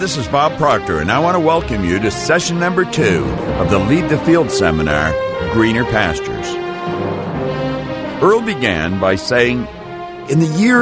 this is Bob Proctor, and I want to welcome you to session number 2 of the Lead the Field seminar, Greener Pastures. Earl began by saying, in the year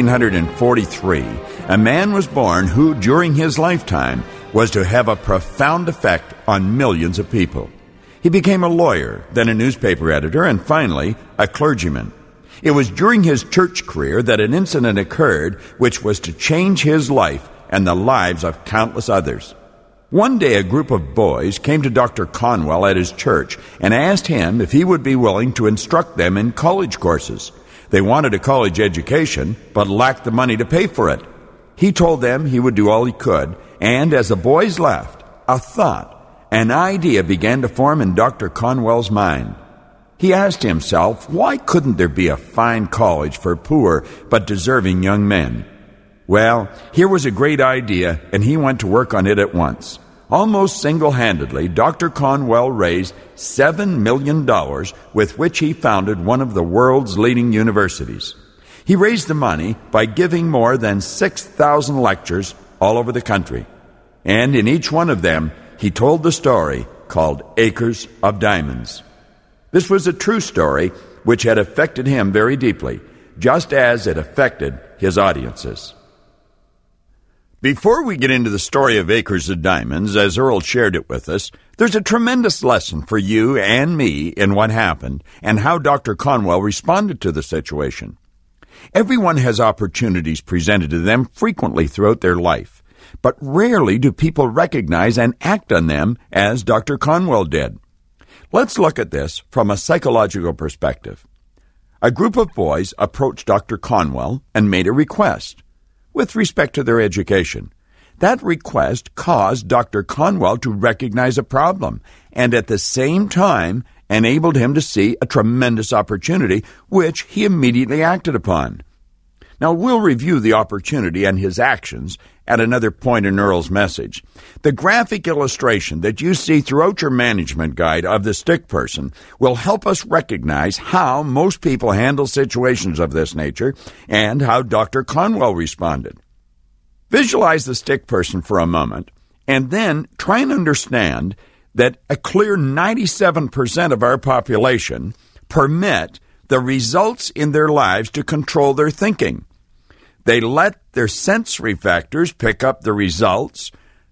1843, a man was born who, during his lifetime, was to have a profound effect on millions of people. He became a lawyer, then a newspaper editor, and finally, a clergyman. It was during his church career that an incident occurred which was to change his life and the lives of countless others. One day, a group of boys came to Dr. Conwell at his church and asked him if he would be willing to instruct them in college courses. They wanted a college education, but lacked the money to pay for it. He told them he would do all he could, and as the boys left, a thought, an idea began to form in Dr. Conwell's mind. He asked himself, why couldn't there be a fine college for poor but deserving young men? Well, here was a great idea, and he went to work on it at once. Almost single-handedly, Dr. Conwell raised $7 million, with which he founded one of the world's leading universities. He raised the money by giving more than 6,000 lectures all over the country. And in each one of them, he told the story called Acres of Diamonds. This was a true story which had affected him very deeply, just as it affected his audiences. Before we get into the story of Acres of Diamonds, as Earl shared it with us, there's a tremendous lesson for you and me in what happened and how Dr. Conwell responded to the situation. Everyone has opportunities presented to them frequently throughout their life, but rarely do people recognize and act on them as Dr. Conwell did. Let's look at this from a psychological perspective. A group of boys approached Dr. Conwell and made a request with respect to their education. That request caused Dr. Conwell to recognize a problem and at the same time enabled him to see a tremendous opportunity, which he immediately acted upon. Now, we'll review the opportunity and his actions at another point in Earl's message. The graphic illustration that you see throughout your management guide of the stick person will help us recognize how most people handle situations of this nature and how Dr. Conwell responded. Visualize the stick person for a moment and then try and understand that a clear 97% of our population permit the results in their lives to control their thinking. They let their sensory factors pick up the results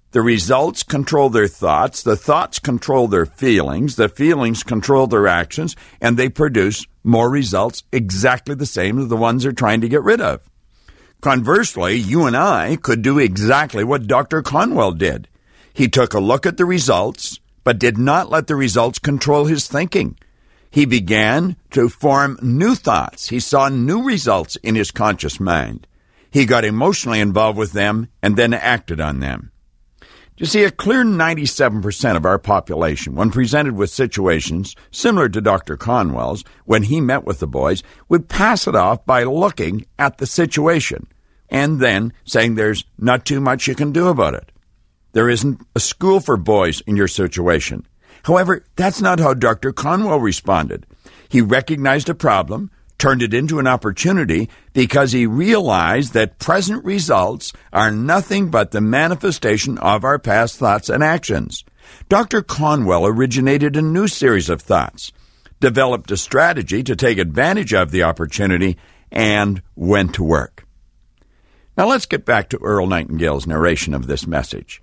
control their thoughts, the thoughts control their feelings, the feelings control their actions, and they produce more results exactly the same as the ones they're trying to get rid of. Conversely, you and I could do exactly what Dr. Conwell did. He took a look at the results, but did not let the results control his thinking. He began to form new thoughts. He saw new results in his conscious mind. He got emotionally involved with them and then acted on them. You see, a clear 97% of our population, when presented with situations similar to Dr. Conwell's when he met with the boys, would pass it off by looking at the situation and then saying there's not too much you can do about it. There isn't a school for boys in your situation. However, that's not how Dr. Conwell responded. He recognized a problem, turned it into an opportunity because he realized that present results are nothing but the manifestation of our past thoughts and actions. Dr. Conwell originated a new series of thoughts, developed a strategy to take advantage of the opportunity, and went to work. Now let's get back to Earl Nightingale's narration of this message.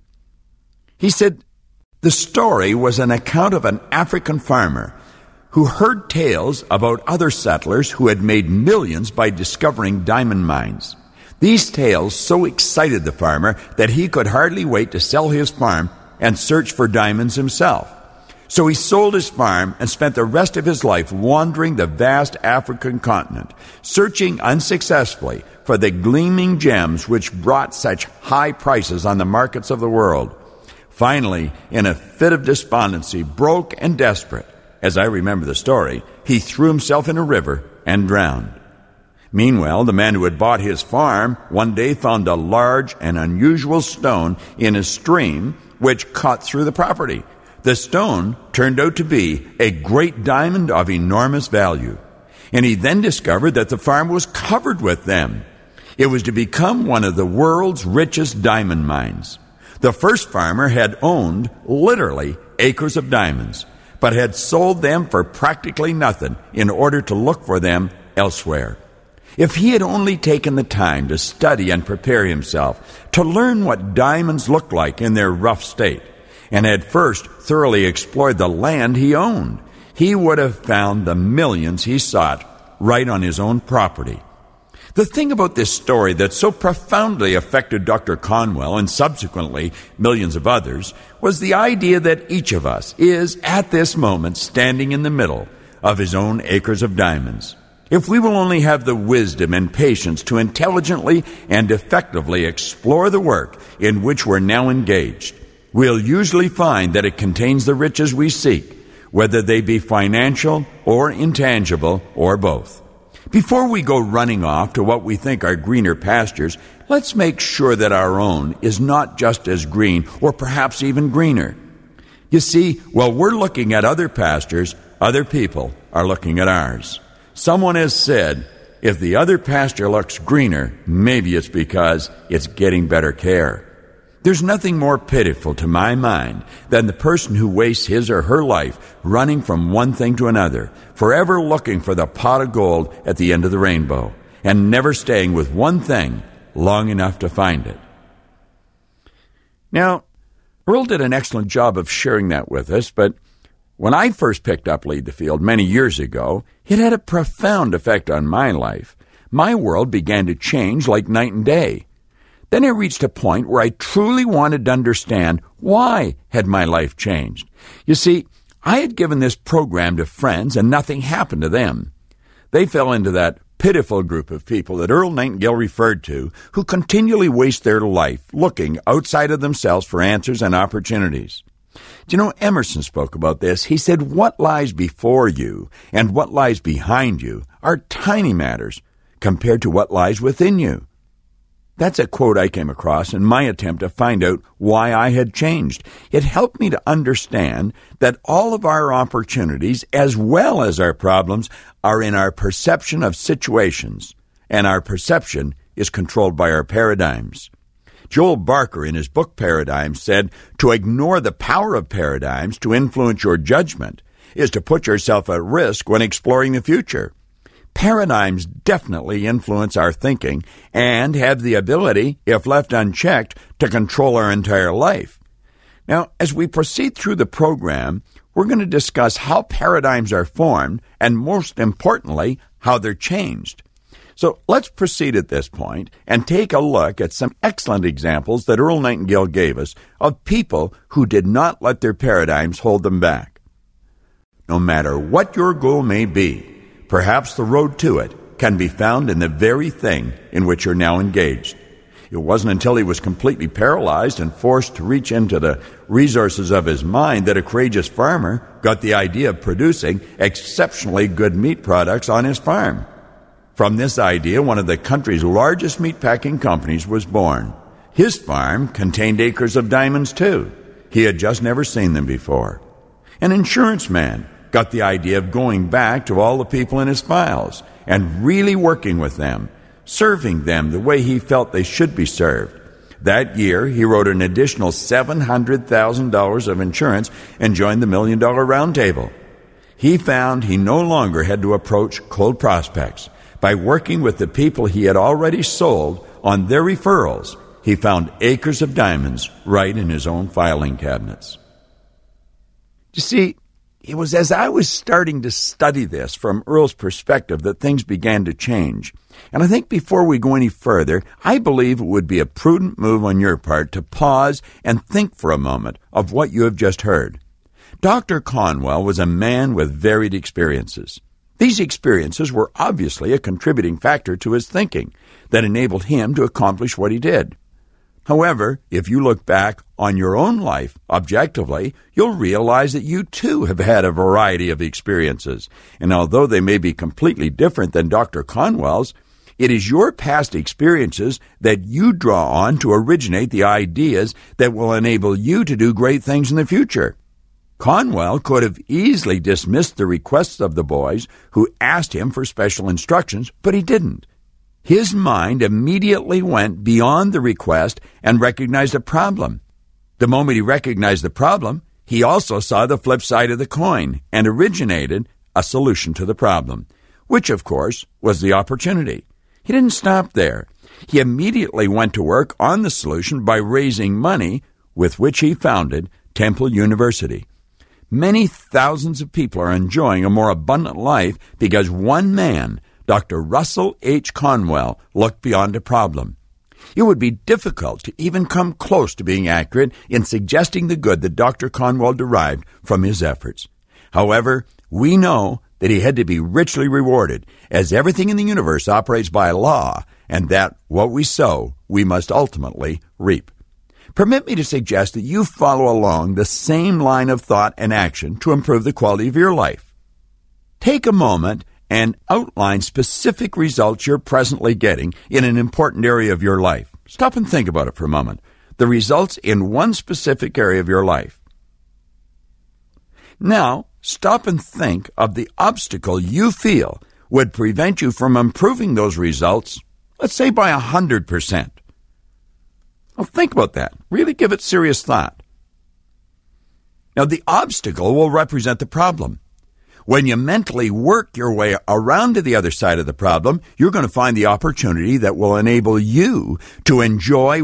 He said, the story was an account of an African farmer who heard tales about other settlers who had made millions by discovering diamond mines. These tales so excited the farmer that he could hardly wait to sell his farm and search for diamonds himself. So he sold his farm and spent the rest of his life wandering the vast African continent, searching unsuccessfully for the gleaming gems which brought such high prices on the markets of the world. Finally, in a fit of despondency, broke and desperate, as I remember the story, he threw himself in a river and drowned. Meanwhile, the man who had bought his farm one day found a large and unusual stone in a stream which cut through the property. The stone turned out to be a great diamond of enormous value, and he then discovered that the farm was covered with them. It was to become one of the world's richest diamond mines. The first farmer had owned, literally, acres of diamonds, but had sold them for practically nothing in order to look for them elsewhere. If he had only taken the time to study and prepare himself, to learn what diamonds looked like in their rough state, and had first thoroughly explored the land he owned, he would have found the millions he sought right on his own property. The thing about this story that so profoundly affected Dr. Conwell and subsequently millions of others was the idea that each of us is, at this moment, standing in the middle of his own acres of diamonds. If we will only have the wisdom and patience to intelligently and effectively explore the work in which we're now engaged, we'll usually find that it contains the riches we seek, whether they be financial or intangible or both. Before we go running off to what we think are greener pastures, let's make sure that our own is not just as green or perhaps even greener. You see, while we're looking at other pastures, other people are looking at ours. Someone has said, if the other pasture looks greener, maybe it's because it's getting better care. There's nothing more pitiful to my mind than the person who wastes his or her life running from one thing to another, forever looking for the pot of gold at the end of the rainbow, and never staying with one thing long enough to find it. Now, Earl did an excellent job of sharing that with us, but when I first picked up Lead the Field many years ago, it had a profound effect on my life. My world began to change like night and day. Then I reached a point where I truly wanted to understand why had my life changed. You see, I had given this program to friends and nothing happened to them. They fell into that pitiful group of people that Earl Nightingale referred to, who continually waste their life looking outside of themselves for answers and opportunities. Do you know, Emerson spoke about this. He said, what lies before you and what lies behind you are tiny matters compared to what lies within you. That's a quote I came across in my attempt to find out why I had changed. It helped me to understand that all of our opportunities, as well as our problems, are in our perception of situations, and our perception is controlled by our paradigms. Joel Barker, in his book Paradigms, said, to ignore the power of paradigms to influence your judgment is to put yourself at risk when exploring the future. Paradigms definitely influence our thinking and have the ability, if left unchecked, to control our entire life. Now, as we proceed through the program, we're going to discuss how paradigms are formed and, most importantly, how they're changed. So let's proceed at this point and take a look at some excellent examples that Earl Nightingale gave us of people who did not let their paradigms hold them back. No matter what your goal may be, perhaps the road to it can be found in the very thing in which you're now engaged. It wasn't until he was completely paralyzed and forced to reach into the resources of his mind that a courageous farmer got the idea of producing exceptionally good meat products on his farm. From this idea, one of the country's largest meatpacking companies was born. His farm contained acres of diamonds, too. He had just never seen them before. An insurance man got the idea of going back to all the people in his files and really working with them, serving them the way he felt they should be served. That year, he wrote an additional $700,000 of insurance and joined the $1 Million Roundtable. He found he no longer had to approach cold prospects. By working with the people he had already sold on their referrals, he found acres of diamonds right in his own filing cabinets. You see, it was as I was starting to study this from Earl's perspective that things began to change. And I think before we go any further, I believe it would be a prudent move on your part to pause and think for a moment of what you have just heard. Dr. Conwell was a man with varied experiences. These experiences were obviously a contributing factor to his thinking that enabled him to accomplish what he did. However, if you look back on your own life objectively, you'll realize that you too have had a variety of experiences. And although they may be completely different than Dr. Conwell's, it is your past experiences that you draw on to originate the ideas that will enable you to do great things in the future. Conwell could have easily dismissed the requests of the boys who asked him for special instructions, but he didn't. His mind immediately went beyond the request and recognized a problem. The moment he recognized the problem, he also saw the flip side of the coin and originated a solution to the problem, which, of course, was the opportunity. He didn't stop there. He immediately went to work on the solution by raising money, with which he founded Temple University. Many thousands of people are enjoying a more abundant life because one man, Dr. Russell H. Conwell, looked beyond a problem. It would be difficult to even come close to being accurate in suggesting the good that Dr. Conwell derived from his efforts. However, we know that he had to be richly rewarded, as everything in the universe operates by law, and that what we sow, we must ultimately reap. Permit me to suggest that you follow along the same line of thought and action to improve the quality of your life. Take a moment and outline specific results you're presently getting in an important area of your life. Stop and think about it for a moment. The results in one specific area of your life. Now, stop and think of the obstacle you feel would prevent you from improving those results, let's say by 100%. Well, think about that. Really give it serious thought. Now, the obstacle will represent the problem. When you mentally work your way around to the other side of the problem, you're going to find the opportunity that will enable you to enjoy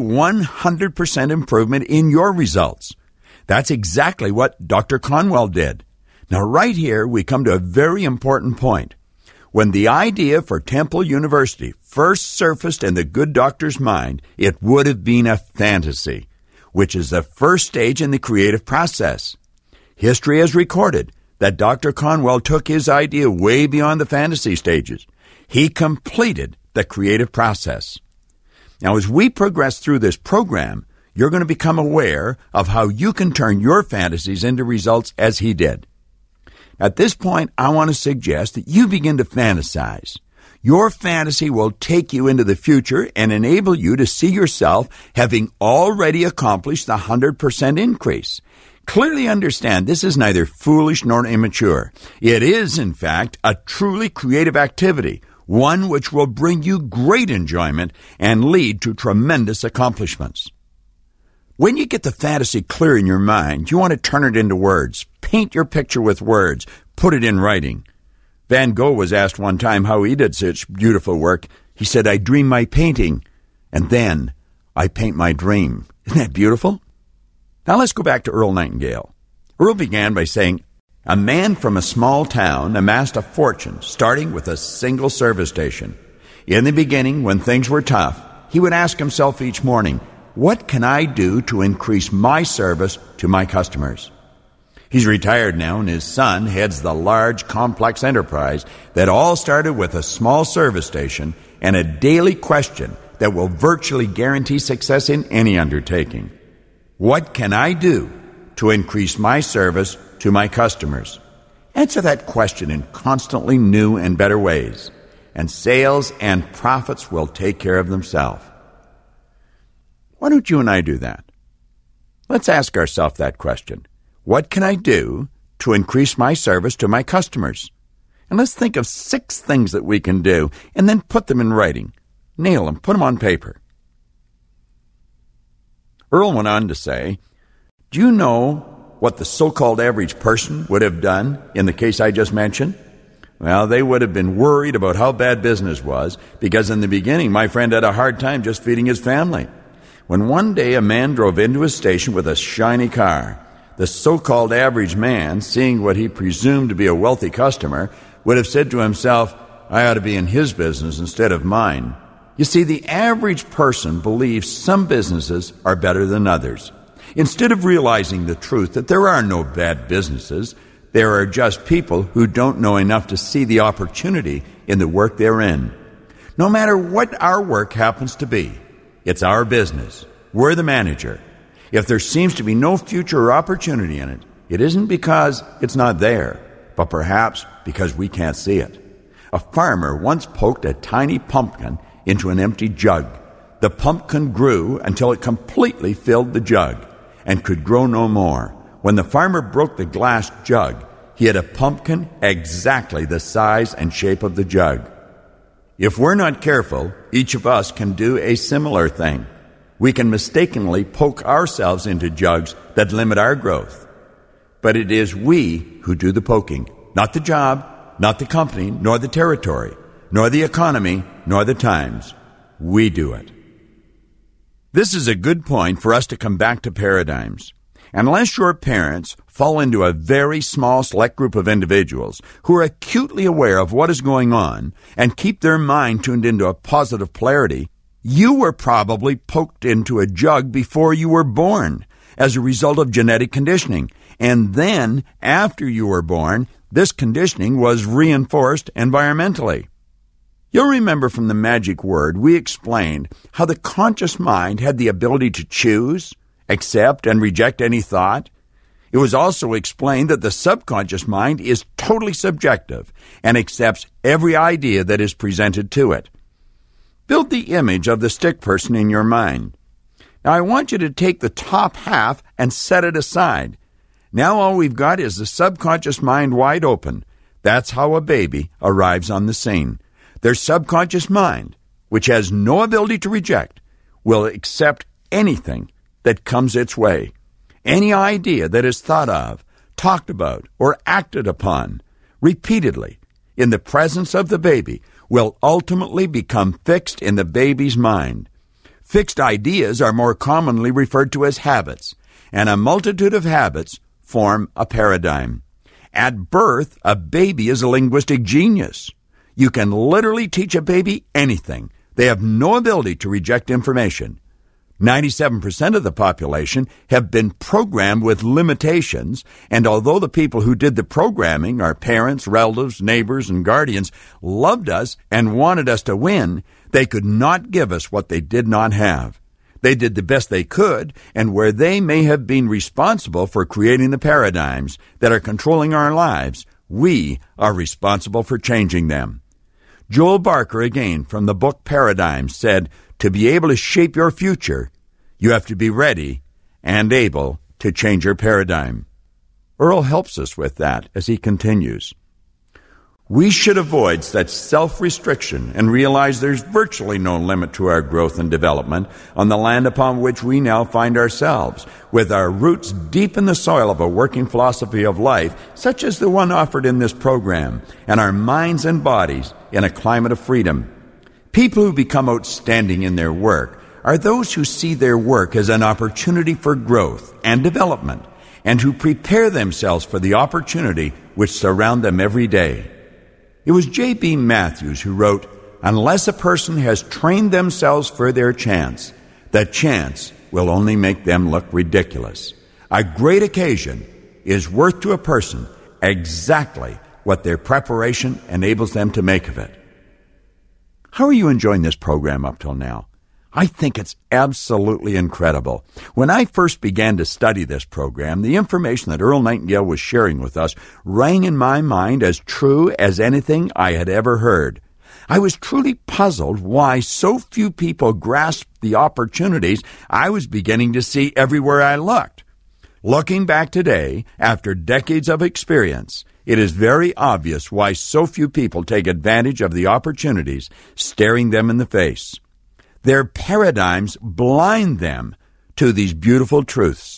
100% improvement in your results. That's exactly what Dr. Conwell did. Now, right here, we come to a very important point. When the idea for Temple University first surfaced in the good doctor's mind, it would have been a fantasy, which is the first stage in the creative process. History has recorded that Dr. Conwell took his idea way beyond the fantasy stages. He completed the creative process. Now, as we progress through this program, you're going to become aware of how you can turn your fantasies into results as he did. At this point, I want to suggest that you begin to fantasize. Your fantasy will take you into the future and enable you to see yourself having already accomplished the 100% increase. Clearly understand this is neither foolish nor immature. It is, in fact, a truly creative activity, one which will bring you great enjoyment and lead to tremendous accomplishments. When you get the fantasy clear in your mind, you want to turn it into words. Paint your picture with words. Put it in writing. Van Gogh was asked one time how he did such beautiful work. He said, "I dream my painting, and then I paint my dream." Isn't that beautiful? Now let's go back to Earl Nightingale. Earl began by saying, "A man from a small town amassed a fortune, starting with a single service station. In the beginning, when things were tough, he would ask himself each morning, what can I do to increase my service to my customers?" He's retired now, and his son heads the large, complex enterprise that all started with a small service station and a daily question that will virtually guarantee success in any undertaking. What can I do to increase my service to my customers? Answer that question in constantly new and better ways, and sales and profits will take care of themselves. Why don't you and I do that? Let's ask ourselves that question. What can I do to increase my service to my customers? And let's think of 6 things that we can do, and then put them in writing. Nail them, put them on paper. Earl went on to say, do you know what the so-called average person would have done in the case I just mentioned? Well, they would have been worried about how bad business was, because in the beginning, my friend had a hard time just feeding his family. When one day a man drove into his station with a shiny car, the so-called average man, seeing what he presumed to be a wealthy customer, would have said to himself, I ought to be in his business instead of mine. You see, the average person believes some businesses are better than others. Instead of realizing the truth that there are no bad businesses, there are just people who don't know enough to see the opportunity in the work they're in. No matter what our work happens to be, it's our business. We're the manager. If there seems to be no future or opportunity in it, it isn't because it's not there, but perhaps because we can't see it. A farmer once poked a tiny pumpkin into an empty jug. The pumpkin grew until it completely filled the jug and could grow no more. When the farmer broke the glass jug, he had a pumpkin exactly the size and shape of the jug. If we're not careful, each of us can do a similar thing. we can mistakenly poke ourselves into jugs that limit our growth. But it is we who do the poking, not the job, not the company, nor the territory, nor the economy, nor the times. We do it. This is a good point for us to come back to paradigms. Unless your parents fall into a very small select group of individuals who are acutely aware of what is going on and keep their mind tuned into a positive polarity, you were probably poked into a jug before you were born as a result of genetic conditioning. And then, after you were born, this conditioning was reinforced environmentally. You'll remember from the magic word, we explained how the conscious mind had the ability to choose, accept, and reject any thought. It was also explained that the subconscious mind is totally subjective and accepts every idea that is presented to it. Build the image of the stick person in your mind. Now, I want you to take the top half and set it aside. Now all we've got is the subconscious mind wide open. That's how a baby arrives on the scene. Their subconscious mind, which has no ability to reject, will accept anything that comes its way. Any idea that is thought of, talked about, or acted upon repeatedly in the presence of the baby will ultimately become fixed in the baby's mind. Fixed ideas are more commonly referred to as habits, and a multitude of habits form a paradigm. At birth, a baby is a linguistic genius. You can literally teach a baby anything. They have no ability to reject information. 97% of the population have been programmed with limitations, and although the people who did the programming, our parents, relatives, neighbors, and guardians, loved us and wanted us to win, they could not give us what they did not have. They did the best they could, and where they may have been responsible for creating the paradigms that are controlling our lives, we are responsible for changing them. Joel Barker, again, from the book Paradigms, said, to be able to shape your future, you have to be ready and able to change your paradigm. Earl helps us with that as he continues. We should avoid such self-restriction and realize there's virtually no limit to our growth and development on the land upon which we now find ourselves, with our roots deep in the soil of a working philosophy of life, such as the one offered in this program, and our minds and bodies in a climate of freedom. People who become outstanding in their work are those who see their work as an opportunity for growth and development, and who prepare themselves for the opportunity which surround them every day. It was J.B. Matthews who wrote, unless a person has trained themselves for their chance, the chance will only make them look ridiculous. A great occasion is worth to a person exactly what their preparation enables them to make of it. How are you enjoying this program up till now? I think it's absolutely incredible. When I first began to study this program, the information that Earl Nightingale was sharing with us rang in my mind as true as anything I had ever heard. I was truly puzzled why so few people grasped the opportunities I was beginning to see everywhere I looked. Looking back today, after decades of experience, it is very obvious why so few people take advantage of the opportunities staring them in the face. Their paradigms blind them to these beautiful truths.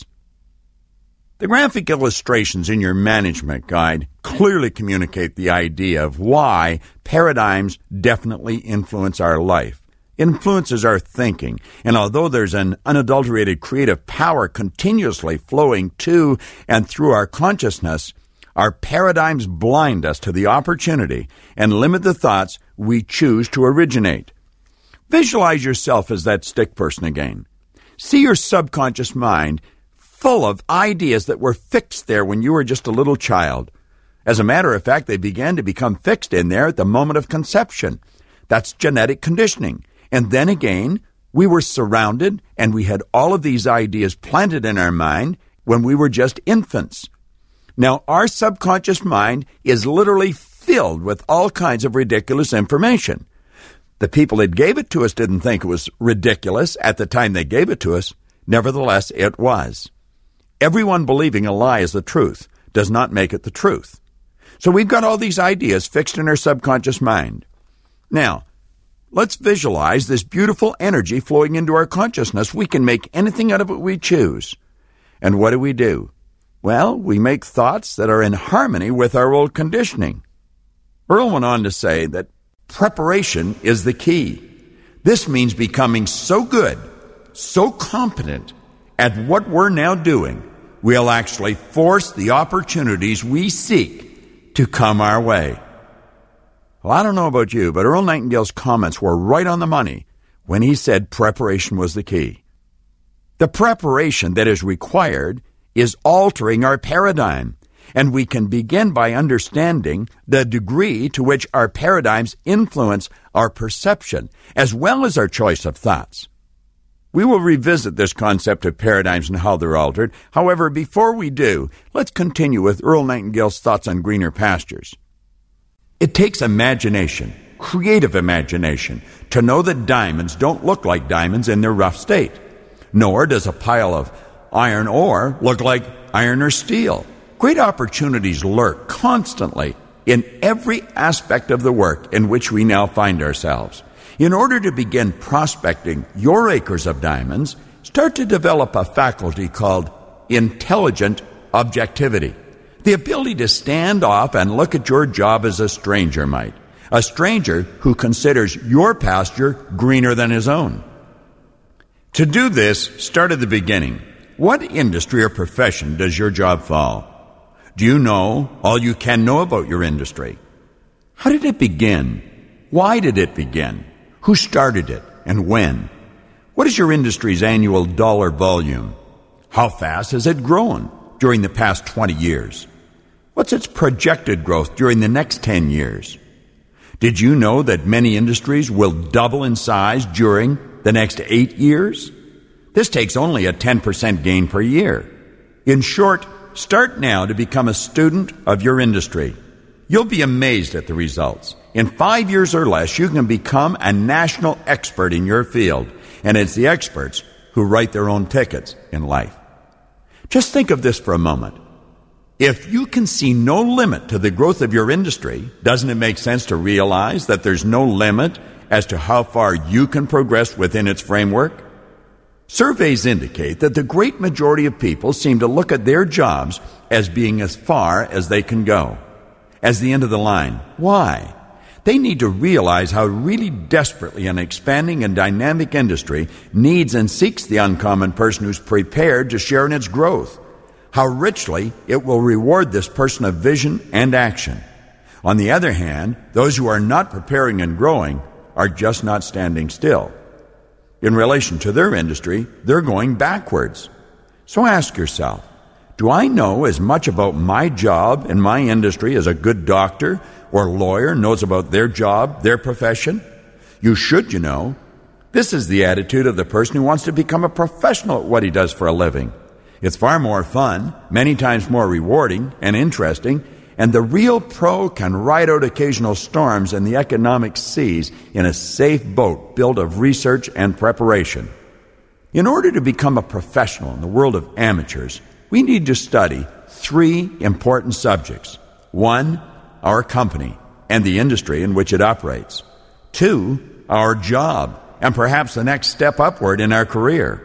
The graphic illustrations in your management guide clearly communicate the idea of why paradigms definitely influence our life. It influences our thinking, and although there's an unadulterated creative power continuously flowing to and through our consciousness, our paradigms blind us to the opportunity and limit the thoughts we choose to originate. Visualize yourself as that stick person again. See your subconscious mind full of ideas that were fixed there when you were just a little child. As a matter of fact, they began to become fixed in there at the moment of conception. That's genetic conditioning. And then again, we were surrounded and we had all of these ideas planted in our mind when we were just infants. Now, our subconscious mind is literally filled with all kinds of ridiculous information. The people that gave it to us didn't think it was ridiculous at the time they gave it to us. Nevertheless, it was. Everyone believing a lie is the truth does not make it the truth. So we've got all these ideas fixed in our subconscious mind. Now, Let's visualize this beautiful energy flowing into our consciousness. We can make anything out of it we choose. And what do? Well, we make thoughts that are in harmony with our old conditioning. Earl went on to say that preparation is the key. This means becoming so good, so competent at what we're now doing, we'll actually force the opportunities we seek to come our way. Well, I don't know about you, but Earl Nightingale's comments were right on the money when he said preparation was the key. The preparation that is required is altering our paradigm, and we can begin by understanding the degree to which our paradigms influence our perception as well as our choice of thoughts. We will revisit this concept of paradigms and how they're altered. However, before we do, let's continue with Earl Nightingale's thoughts on greener pastures. It takes imagination, creative imagination, to know that diamonds don't look like diamonds in their rough state, nor does a pile of iron ore look like iron or steel. Great opportunities lurk constantly in every aspect of the work in which we now find ourselves. In order to begin prospecting your acres of diamonds, start to develop a faculty called intelligent objectivity. The ability to stand off and look at your job as a stranger might. A stranger who considers your pasture greener than his own. To do this, start at the beginning. What industry or profession does your job fall? Do you know all you can know about your industry? How did it begin? Why did it begin? Who started it and when? What is your industry's annual dollar volume? How fast has it grown during the past 20 years? What's its projected growth during the next 10 years? Did you know that many industries will double in size during the next 8 years? This takes only a 10% gain per year. In short, start now to become a student of your industry. You'll be amazed at the results. In 5 years or less, you can become a national expert in your field, and it's the experts who write their own tickets in life. Just think of this for a moment. If you can see no limit to the growth of your industry, doesn't it make sense to realize that there's no limit as to how far you can progress within its framework? Surveys indicate that the great majority of people seem to look at their jobs as being as far as they can go, as the end of the line. Why? They need to realize how really desperately an expanding and dynamic industry needs and seeks the uncommon person who's prepared to share in its growth. How richly it will reward this person of vision and action. On the other hand, those who are not preparing and growing are just not standing still. In relation to their industry, they're going backwards. So ask yourself, do I know as much about my job and my industry as a good doctor or lawyer knows about their job, their profession? You should, you know. This is the attitude of the person who wants to become a professional at what he does for a living. It's far more fun, many times more rewarding and interesting, and the real pro can ride out occasional storms in the economic seas in a safe boat built of research and preparation. In order to become a professional in the world of amateurs, we need to study 3 important subjects. 1, our company and the industry in which it operates. 2, our job and perhaps the next step upward in our career.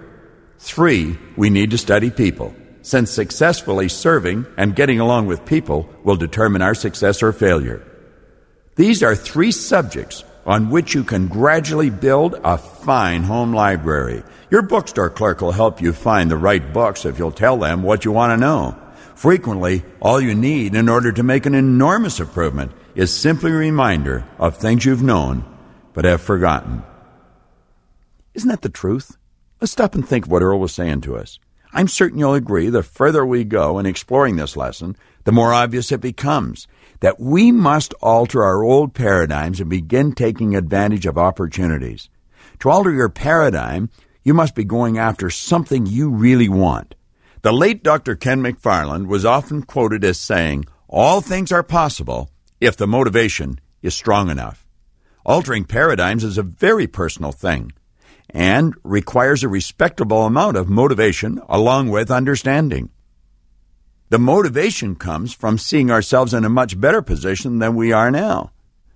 3, we need to study people, since successfully serving and getting along with people will determine our success or failure. These are 3 subjects on which you can gradually build a fine home library. Your bookstore clerk will help you find the right books if you'll tell them what you want to know. Frequently, all you need in order to make an enormous improvement is simply a reminder of things you've known but have forgotten. Isn't that the truth? Let's stop and think of what Earl was saying to us. I'm certain you'll agree the further we go in exploring this lesson, the more obvious it becomes that we must alter our old paradigms and begin taking advantage of opportunities. To alter your paradigm, you must be going after something you really want. The late Dr. Ken McFarland was often quoted as saying, "All things are possible if the motivation is strong enough." Altering paradigms is a very personal thing and requires a respectable amount of motivation along with understanding. The motivation comes from seeing ourselves in a much better position than we are now.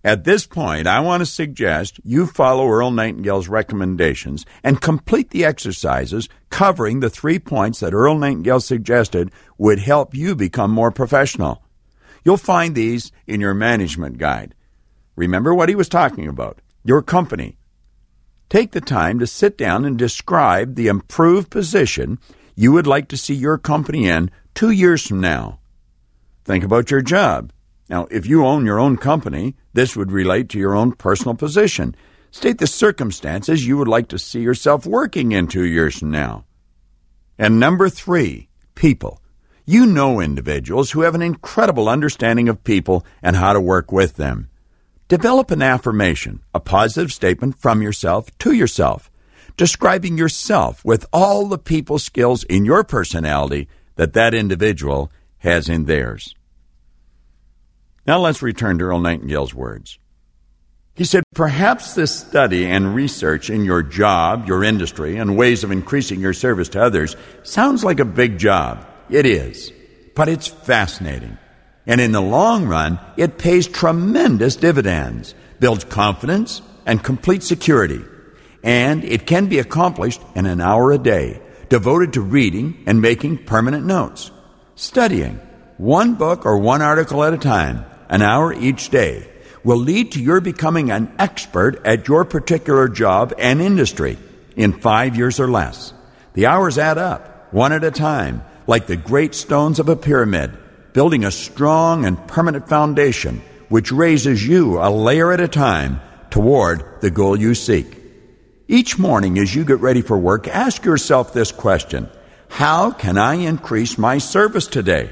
At this point, I want to suggest you follow Earl Nightingale's recommendations and complete the exercises covering the 3 points that Earl Nightingale suggested would help you become more professional. You'll find these in your management guide. Remember what he was talking about, your company. Take the time to sit down and describe the improved position you would like to see your company in 2 years from now. Think about your job. Now, if you own your own company, this would relate to your own personal position. State the circumstances you would like to see yourself working in 2 years from now. And number 3, people. You know individuals who have an incredible understanding of people and how to work with them. Develop an affirmation, a positive statement from yourself to yourself, describing yourself with all the people skills in your personality that individual has in theirs. Now let's return to Earl Nightingale's words. He said, perhaps this study and research in your job, your industry, and ways of increasing your service to others sounds like a big job. It is, but it's fascinating. And in the long run, it pays tremendous dividends, builds confidence and complete security. And it can be accomplished in an hour a day, devoted to reading and making permanent notes, studying, 1 book or 1 article at a time, an hour each day, will lead to your becoming an expert at your particular job and industry in 5 years or less. The hours add up, 1 at a time, like the great stones of a pyramid, building a strong and permanent foundation which raises you a layer at a time toward the goal you seek. Each morning as you get ready for work, ask yourself this question: how can I increase my service today?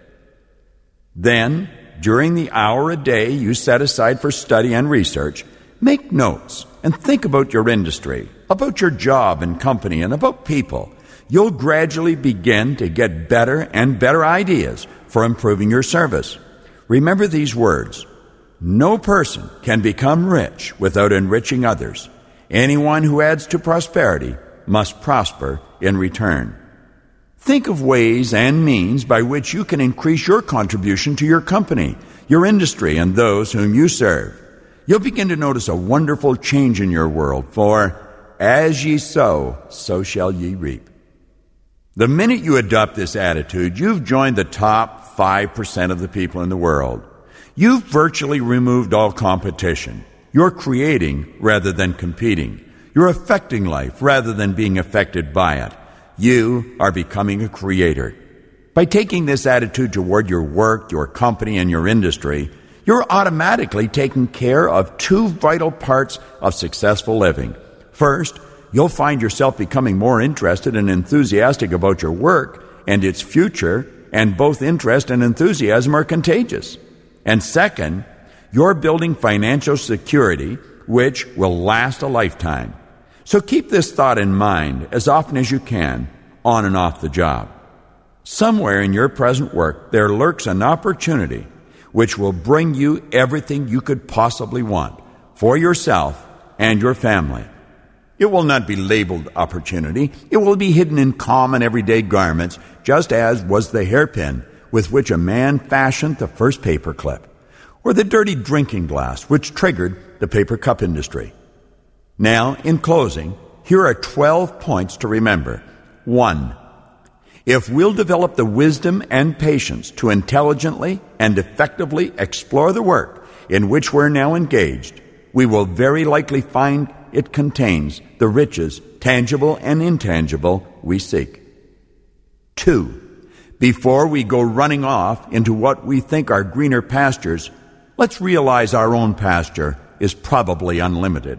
Then, during the hour a day you set aside for study and research, make notes and think about your industry, about your job and company, and about people. You'll gradually begin to get better and better ideas for improving your service. Remember these words: no person can become rich without enriching others. Anyone who adds to prosperity must prosper in return. Think of ways and means by which you can increase your contribution to your company, your industry, and those whom you serve. You'll begin to notice a wonderful change in your world, for as ye sow, so shall ye reap. The minute you adopt this attitude, you've joined the top 5% of the people in the world. You've virtually removed all competition. You're creating rather than competing. You're affecting life rather than being affected by it. You are becoming a creator. By taking this attitude toward your work, your company, and your industry, you're automatically taking care of 2 vital parts of successful living. First, you'll find yourself becoming more interested and enthusiastic about your work and its future, and both interest and enthusiasm are contagious. And second, you're building financial security, which will last a lifetime. So keep this thought in mind as often as you can, on and off the job. Somewhere in your present work, there lurks an opportunity which will bring you everything you could possibly want for yourself and your family. It will not be labeled opportunity. It will be hidden in common everyday garments, just as was the hairpin with which a man fashioned the first paperclip, or the dirty drinking glass which triggered the paper cup industry. Now, in closing, here are 12 points to remember. 1. If we'll develop the wisdom and patience to intelligently and effectively explore the work in which we're now engaged, we will very likely find it contains the riches, tangible and intangible, we seek. 2. Before we go running off into what we think are greener pastures, let's realize our own pasture is probably unlimited.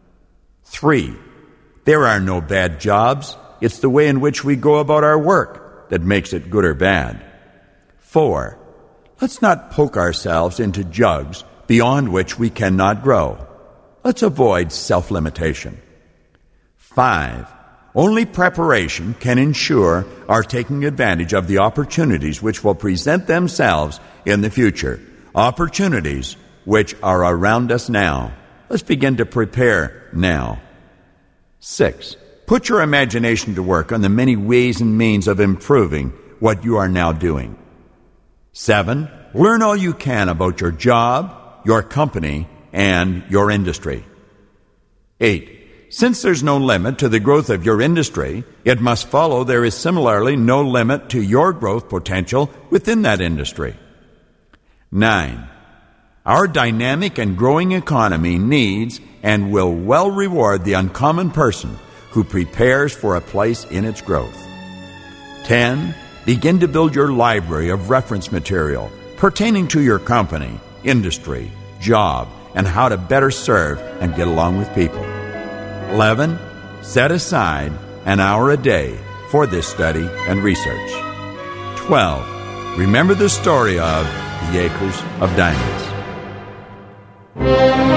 3. There are no bad jobs. It's the way in which we go about our work that makes it good or bad. 4. Let's not poke ourselves into jugs beyond which we cannot grow. Let's avoid self-limitation. 5. Only preparation can ensure our taking advantage of the opportunities which will present themselves in the future. Opportunities which are around us now. Let's begin to prepare now. 6. Put your imagination to work on the many ways and means of improving what you are now doing. 7. Learn all you can about your job, your company, and your industry. 8. Since there's no limit to the growth of your industry, it must follow there is similarly no limit to your growth potential within that industry. 9. Our dynamic and growing economy needs and will well reward the uncommon person who prepares for a place in its growth. 10. Begin to build your library of reference material pertaining to your company, industry, job, and how to better serve and get along with people. 11. Set aside an hour a day for this study and research. 12. Remember the story of the Acres of Diamonds.